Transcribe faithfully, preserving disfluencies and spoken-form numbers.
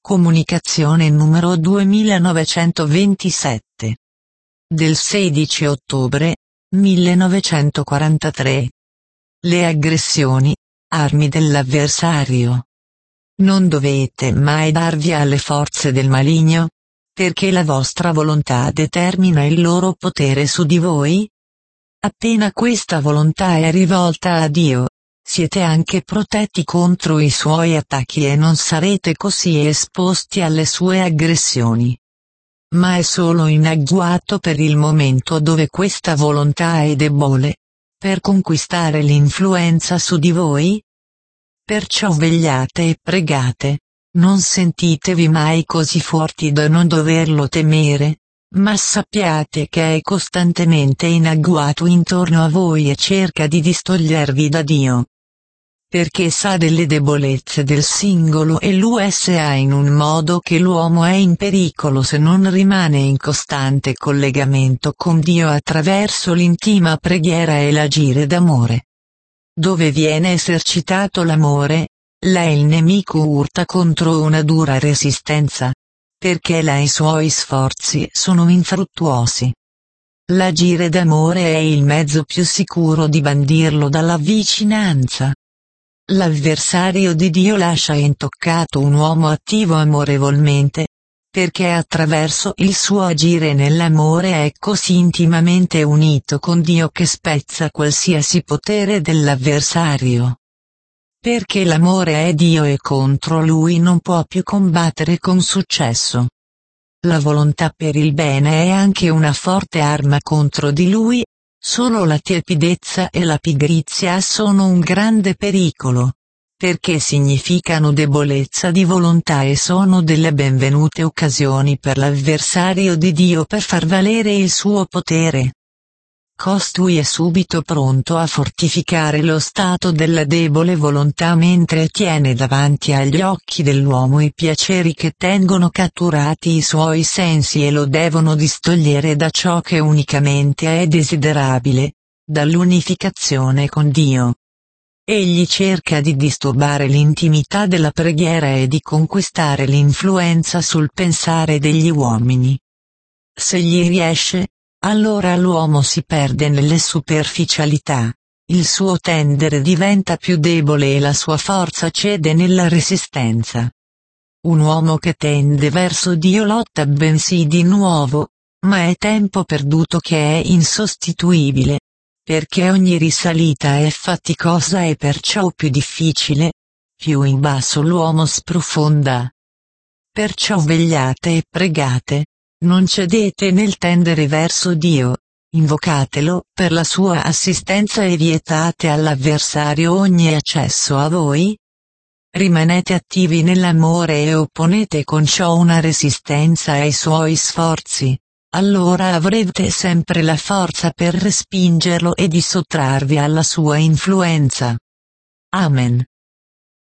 Comunicazione numero duemilanovecentoventisette. Del sedici ottobre millenovecentoquarantatré. Le aggressioni, armi dell'avversario. Non dovete mai darvi alle forze del maligno, perché la vostra volontà determina il loro potere su di voi. Appena questa volontà è rivolta a Dio, siete anche protetti contro i suoi attacchi e non sarete così esposti alle sue aggressioni. Ma è solo in agguato per il momento dove questa volontà è debole, per conquistare l'influenza su di voi. Perciò vegliate e pregate, non sentitevi mai così forti da non doverlo temere, ma sappiate che è costantemente in agguato intorno a voi e cerca di distogliervi da Dio. Perché sa delle debolezze del singolo e lo sa in un modo che l'uomo è in pericolo se non rimane in costante collegamento con Dio attraverso l'intima preghiera e l'agire d'amore. Dove viene esercitato l'amore, là il nemico urta contro una dura resistenza, perché là i suoi sforzi sono infruttuosi. L'agire d'amore è il mezzo più sicuro di bandirlo dalla vicinanza. L'avversario di Dio lascia intoccato un uomo attivo amorevolmente, perché attraverso il suo agire nell'amore è così intimamente unito con Dio che spezza qualsiasi potere dell'avversario. Perché l'amore è Dio e contro lui non può più combattere con successo. La volontà per il bene è anche una forte arma contro di lui. Solo la tiepidezza e la pigrizia sono un grande pericolo, perché significano debolezza di volontà e sono delle benvenute occasioni per l'avversario di Dio per far valere il suo potere. Costui è subito pronto a fortificare lo stato della debole volontà mentre tiene davanti agli occhi dell'uomo i piaceri che tengono catturati i suoi sensi e lo devono distogliere da ciò che unicamente è desiderabile, dall'unificazione con Dio. Egli cerca di disturbare l'intimità della preghiera e di conquistare l'influenza sul pensare degli uomini. Se gli riesce, allora l'uomo si perde nelle superficialità, il suo tendere diventa più debole e la sua forza cede nella resistenza. Un uomo che tende verso Dio lotta bensì di nuovo, ma è tempo perduto che è insostituibile, perché ogni risalita è faticosa e perciò più difficile, più in basso l'uomo sprofonda. Perciò vegliate e pregate. Non cedete nel tendere verso Dio, invocatelo per la sua assistenza e vietate all'avversario ogni accesso a voi. Rimanete attivi nell'amore e opponete con ciò una resistenza ai suoi sforzi, allora avrete sempre la forza per respingerlo e di sottrarvi alla sua influenza. Amen.